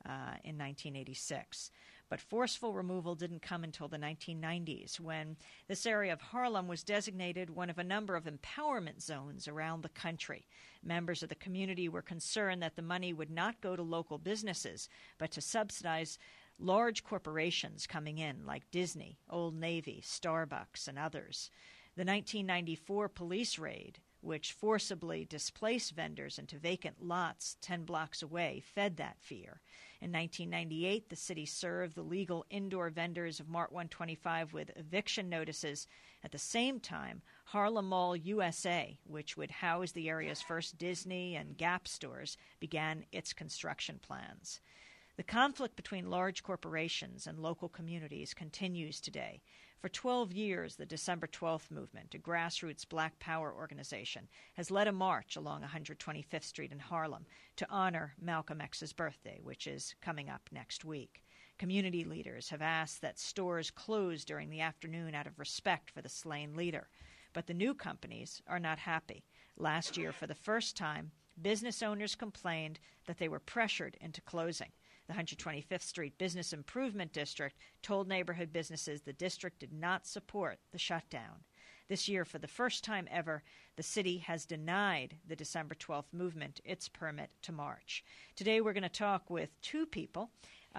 in 1986. But forceful removal didn't come until the 1990s, when this area of Harlem was designated one of a number of empowerment zones around the country. Members of the community were concerned that the money would not go to local businesses, but to subsidize large corporations coming in like Disney, Old Navy, Starbucks, and others. The 1994 police raid, which forcibly displaced vendors into vacant lots 10 blocks away, fed that fear. In 1998, the city served the legal indoor vendors of Mart 125 with eviction notices. At the same time, Harlem Mall USA, which would house the area's first Disney and Gap stores, began its construction plans. The conflict between large corporations and local communities continues today. For 12 years, the December 12th movement, a grassroots Black Power organization, has led a march along 125th Street in Harlem to honor Malcolm X's birthday, which is coming up next week. Community leaders have asked that stores close during the afternoon out of respect for the slain leader. But the new companies are not happy. Last year, for the first time, business owners complained that they were pressured into closing. The 125th Street Business Improvement District told neighborhood businesses the district did not support the shutdown. This year, for the first time ever, the city has denied the December 12th movement its permit to march. Today, we're going to talk with two people.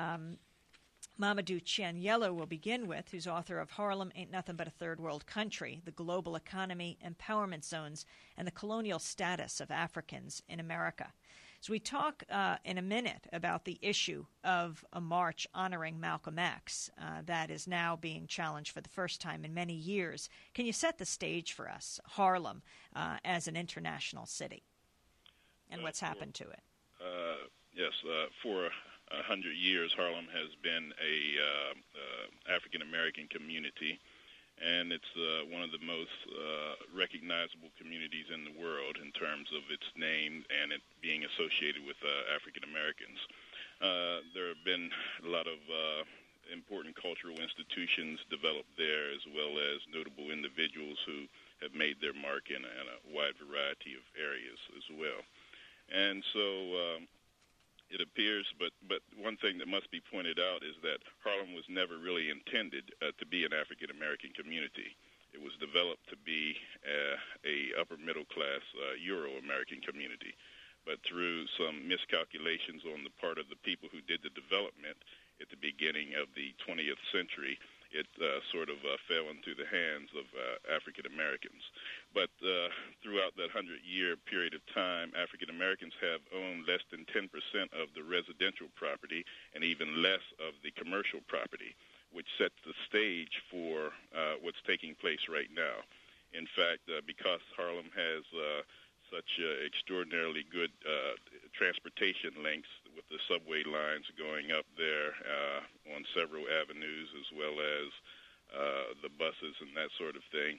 Mamadou Chianyelo will begin with, who's author of Harlem Ain't Nothing But a Third World Country, The Global Economy, Empowerment Zones, and the Colonial Status of Africans in America. So we talk in a minute about the issue of a march honoring Malcolm X that is now being challenged for the first time in many years. Can you set the stage for us, Harlem, as an international city, and what's happened to it? Yes, for 100 years, Harlem has been a African-American community, and it's one of the most recognizable communities in the world in terms of its name and it being associated with African Americans. There have been a lot of important cultural institutions developed there, as well as notable individuals who have made their mark in a wide variety of areas as well. And so It appears, but one thing that must be pointed out is that Harlem was never really intended to be an African American community. It was developed to be a upper middle class Euro American community. But through some miscalculations on the part of the people who did the development at the beginning of the 20th century, it sort of fell into the hands of African Americans. But throughout that 100-year period of time, African Americans have owned less than 10% of the residential property and even less of the commercial property, which sets the stage for what's taking place right now. In fact, because Harlem has such extraordinarily good transportation links with the subway lines going up there on several avenues, as well as the buses and that sort of thing.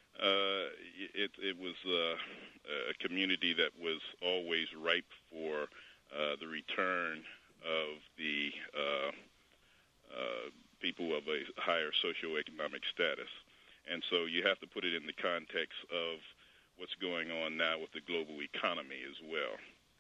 It was a community that was always ripe for the return of the people of a higher socioeconomic status. And so you have to put it in the context of what's going on now with the global economy as well.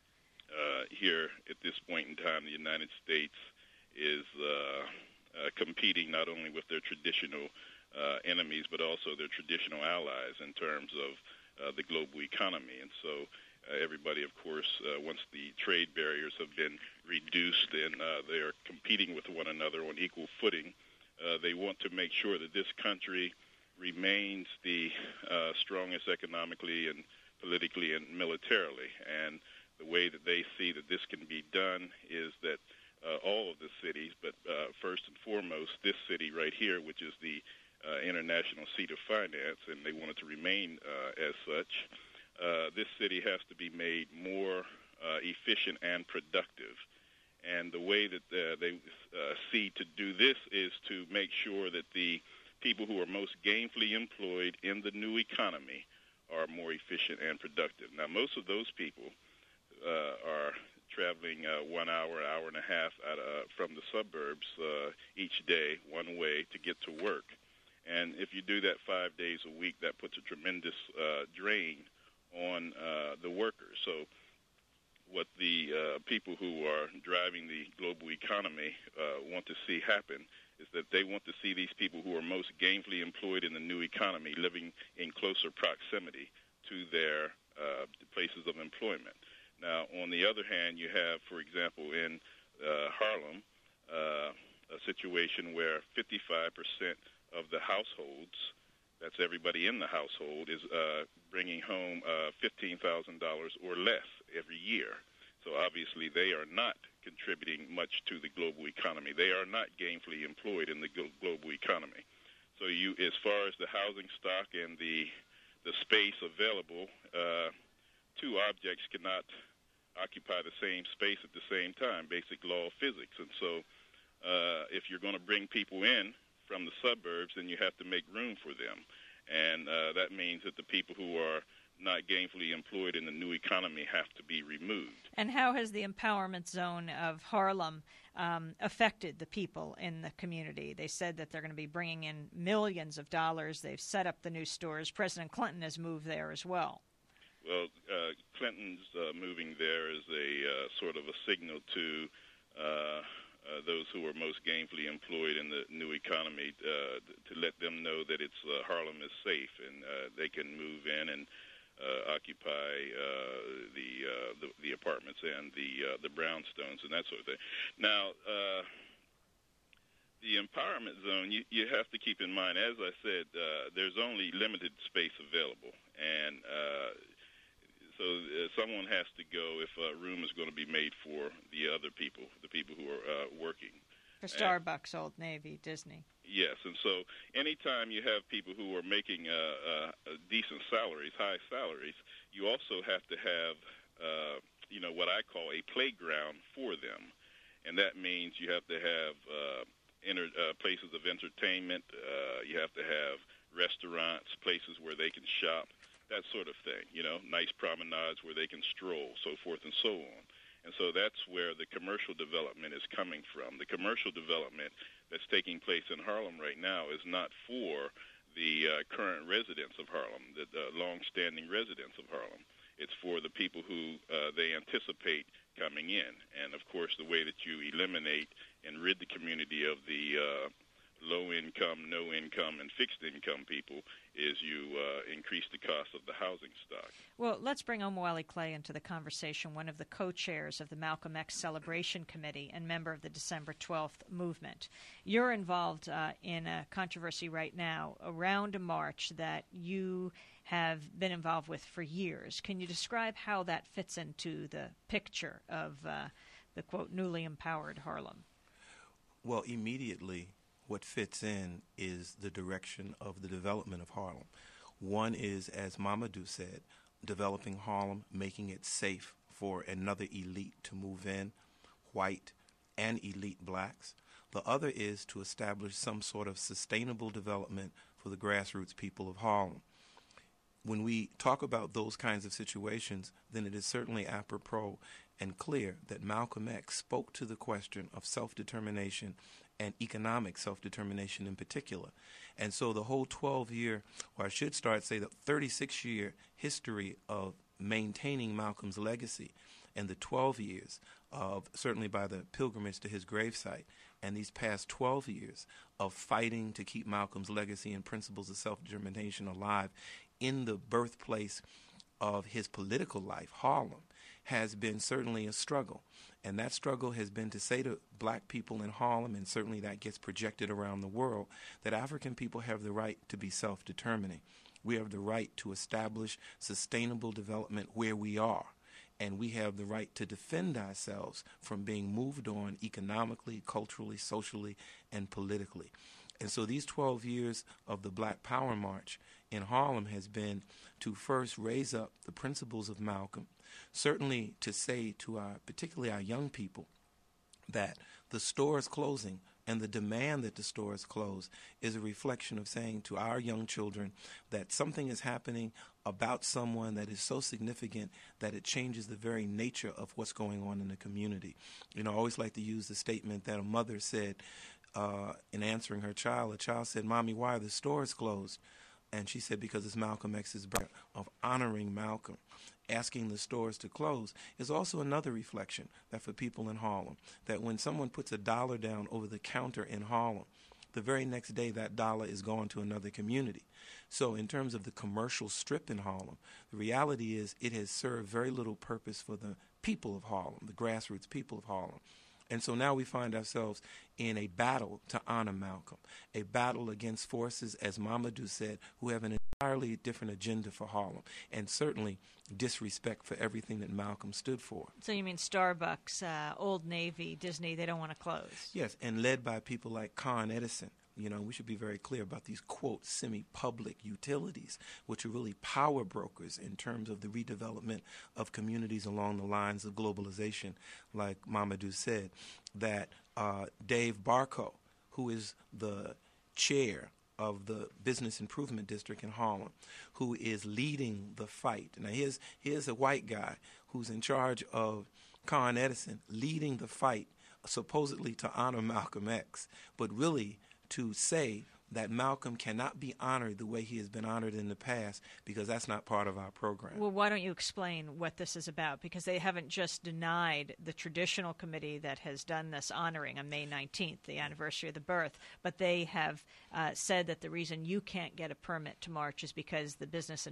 Here, at this point in time, the United States is competing not only with their traditional enemies, but also their traditional allies in terms of the global economy. And so everybody, of course, once the trade barriers have been reduced and they are competing with one another on equal footing, they want to make sure that this country remains the strongest economically and politically and militarily. And the way that they see that this can be done is that all of the cities, but first and foremost, this city right here, which is the international seat of finance, and they want it to remain as such, this city has to be made more efficient and productive. And the way that they see to do this is to make sure that the people who are most gainfully employed in the new economy are more efficient and productive. Now, most of those people are traveling 1 hour, hour and a half from the suburbs each day, one way, to get to work. And if you do that 5 days a week, that puts a tremendous drain on the workers. So what the people who are driving the global economy want to see happen is that they want to see these people who are most gainfully employed in the new economy living in closer proximity to their places of employment. Now, on the other hand, you have, for example, in Harlem, a situation where 55% of the households, that's everybody in the household, is bringing home $15,000 or less every year. So obviously they are not contributing much to the global economy. They are not gainfully employed in the global economy. So as far as the housing stock and the space available, two objects cannot occupy the same space at the same time, basic law of physics. And so if you're going to bring people in from the suburbs, then you have to make room for them. And that means that the people who are not gainfully employed in the new economy have to be removed. And how has the empowerment zone of Harlem affected the people in the community? They said that they're going to be bringing in millions of dollars. They've set up the new stores. President Clinton has moved there as well. Well, Clinton's moving there is a sort of a signal to those who are most gainfully employed in the new economy to let them know that it's Harlem is safe and they can move in and occupy the apartments and the brownstones and that sort of thing. Now, the empowerment zone, you have to keep in mind, as I said, there's only limited space available, and so someone has to go if room is going to be made for the other people, the people who are working. For Starbucks, Old Navy, Disney. Yes, and so anytime you have people who are making decent salaries, high salaries, you also have to have, what I call a playground for them. And that means you have to have places of entertainment, you have to have restaurants, places where they can shop, that sort of thing, nice promenades where they can stroll, so forth and so on. And so that's where the commercial development is coming from. The commercial development that's taking place in Harlem right now is not for the current residents of Harlem, the long-standing residents of Harlem. It's for the people who they anticipate coming in. And, of course, the way that you eliminate and rid the community of the low-income, no-income, and fixed-income people is you increase the cost of the housing stock. Well, let's bring Omowale Clay into the conversation, one of the co-chairs of the Malcolm X Celebration Committee and member of the December 12th movement. You're involved in a controversy right now around a march that you have been involved with for years. Can you describe how that fits into the picture of the, quote, newly empowered Harlem? Well, immediately what fits in is the direction of the development of Harlem. One is, as Mamadou said, developing Harlem, making it safe for another elite to move in, white and elite blacks. The other is to establish some sort of sustainable development for the grassroots people of Harlem. When we talk about those kinds of situations, then it is certainly apropos and clear that Malcolm X spoke to the question of self-determination and economic self-determination in particular. And so the whole 12-year, or I should start say the 36-year history of maintaining Malcolm's legacy and the 12 years of, certainly by the pilgrimage to his gravesite, and these past 12 years of fighting to keep Malcolm's legacy and principles of self-determination alive in the birthplace of his political life, Harlem, has been certainly a struggle. And that struggle has been to say to black people in Harlem, and certainly that gets projected around the world, that African people have the right to be self-determining. We have the right to establish sustainable development where we are. And we have the right to defend ourselves from being moved on economically, culturally, socially, and politically. And so these 12 years of the Black Power March in Harlem has been to first raise up the principles of Malcolm, certainly to say to particularly our young people, that the stores closing and the demand that the stores close is a reflection of saying to our young children that something is happening about someone that is so significant that it changes the very nature of what's going on in the community. You know, I always like to use the statement that a mother said in answering her child. A child said, "Mommy, why are the stores closed?" And she said, because it's Malcolm X's birthday. Of honoring Malcolm, asking the stores to close is also another reflection that for people in Harlem, that when someone puts $1 down over the counter in Harlem, the very next day that dollar is going to another community. So in terms of the commercial strip in Harlem, the reality is it has served very little purpose for the people of Harlem, the grassroots people of Harlem. And so now we find ourselves in a battle to honor Malcolm, a battle against forces, as Mamadou said, who have an entirely different agenda for Harlem, and certainly disrespect for everything that Malcolm stood for. So you mean Starbucks, Old Navy, Disney, they don't want to close? Yes, and led by people like Con Edison. You know, we should be very clear about these, quote, semi-public utilities, which are really power brokers in terms of the redevelopment of communities along the lines of globalization, like Mamadou said, that Dave Barco, who is the chair of the Business Improvement District in Harlem, who is leading the fight. Now, here's a white guy who's in charge of Con Edison, leading the fight supposedly to honor Malcolm X, but really to say that Malcolm cannot be honored the way he has been honored in the past, because that's not part of our program. Well, why don't you explain what this is about? Because they haven't just denied the traditional committee that has done this honoring on May 19th, the anniversary of the birth, but they have said that the reason you can't get a permit to march is because the Business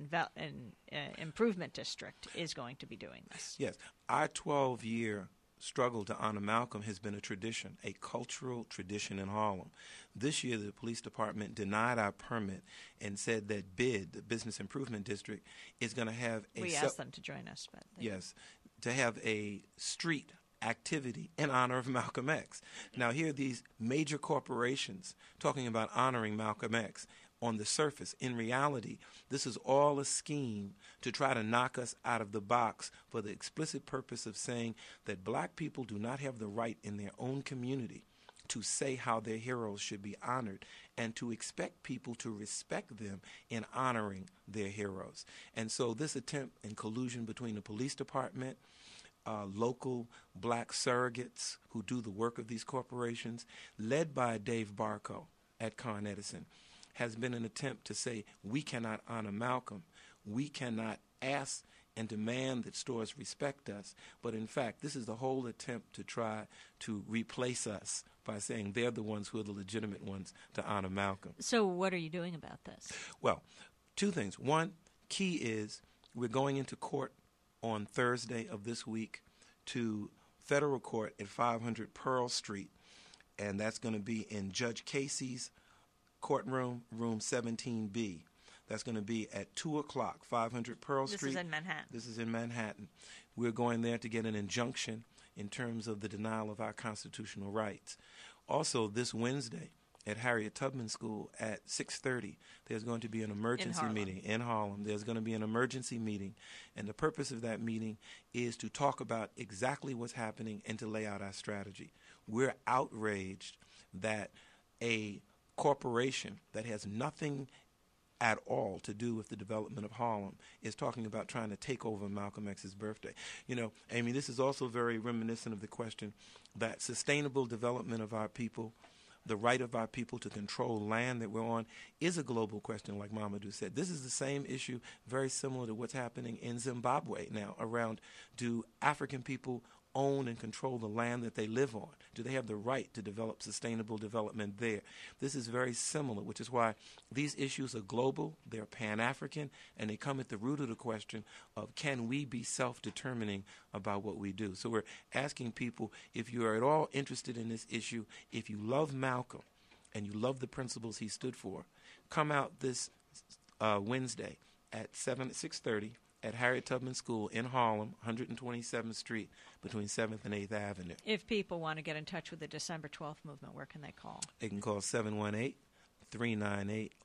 Improvement District is going to be doing this. Yes. Our 12-year struggle to honor Malcolm has been a tradition, a cultural tradition in Harlem. This year, the police department denied our permit and said that BID, the Business Improvement District, is going to have a... We asked them to join us, but... Yes, to have a street activity in honor of Malcolm X. Now, here are these major corporations talking about honoring Malcolm X. On the surface, in reality, this is all a scheme to try to knock us out of the box for the explicit purpose of saying that black people do not have the right in their own community to say how their heroes should be honored, and to expect people to respect them in honoring their heroes. And so this attempt and collusion between the police department, local black surrogates who do the work of these corporations, led by Dave Barco at Con Edison, has been an attempt to say we cannot honor Malcolm. We cannot ask and demand that stores respect us. But in fact, this is the whole attempt to try to replace us by saying they're the ones who are the legitimate ones to honor Malcolm. So what are you doing about this? Well, two things. One, key is we're going into court on Thursday of this week to federal court at 500 Pearl Street, and that's going to be in Judge Casey's courtroom, room 17B. That's going to be at 2 o'clock, 500 Pearl Street. This is in Manhattan. This is in Manhattan. We're going there to get an injunction in terms of the denial of our constitutional rights. Also, this Wednesday at Harriet Tubman School at 6:30, there's going to be an emergency meeting in Harlem. There's going to be an emergency meeting, and the purpose of that meeting is to talk about exactly what's happening and to lay out our strategy. We're outraged that a corporation that has nothing at all to do with the development of Harlem is talking about trying to take over Malcolm X's birthday. You know, Amy, this is also very reminiscent of the question that sustainable development of our people, the right of our people to control land that we're on, is a global question, like Mamadou said. This is the same issue, very similar to what's happening in Zimbabwe now around, do African people own and control the land that they live on? Do they have the right to develop sustainable development there? This is very similar, which is why these issues are global, they're Pan-African, and they come at the root of the question of, can we be self-determining about what we do? So we're asking people, if you are at all interested in this issue, if you love Malcolm and you love the principles he stood for, come out this Wednesday at 6:30 at Harriet Tubman School in Harlem, 127th Street, between 7th and 8th Avenue. If people want to get in touch with the December 12th movement, where can they call? They can call 718-398-1766,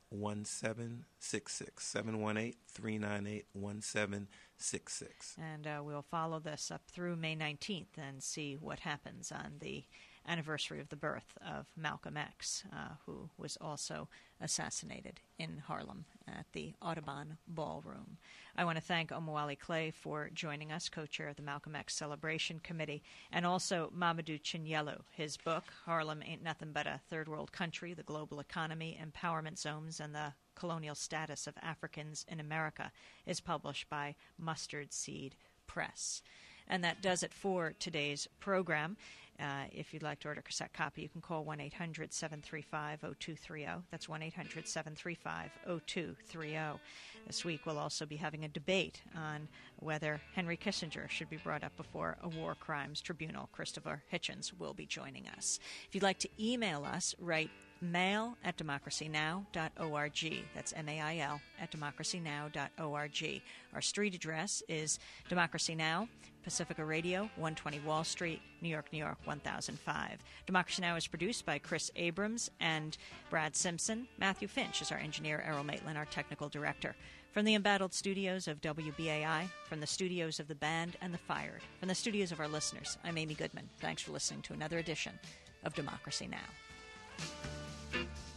718-398-1766. And we'll follow this up through May 19th and see what happens on the anniversary of the birth of Malcolm X, who was also assassinated in Harlem at the Audubon Ballroom. I want to thank Omowale Clay for joining us, co-chair of the Malcolm X Celebration Committee, and also Mamadou Chinyelu. His book, Harlem Ain't Nothing But a Third World Country, The Global Economy, Empowerment Zones, and the Colonial Status of Africans in America, is published by Mustard Seed Press. And that does it for today's program. If you'd like to order a cassette copy, you can call 1-800-735-0230. That's 1-800-735-0230. This week we'll also be having a debate on whether Henry Kissinger should be brought up before a war crimes tribunal. Christopher Hitchens will be joining us. If you'd like to email us, write mail@democracynow.org. That's MAIL @democracynow.org. Our street address is Democracy Now!, Pacifica Radio, 120 Wall Street, New York, New York, 1005. Democracy Now! Is produced by Chris Abrams and Brad Simpson. Matthew Finch is our engineer, Errol Maitland, our technical director. From the embattled studios of WBAI, from the studios of The Band and The Fired, from the studios of our listeners, I'm Amy Goodman. Thanks for listening to another edition of Democracy Now!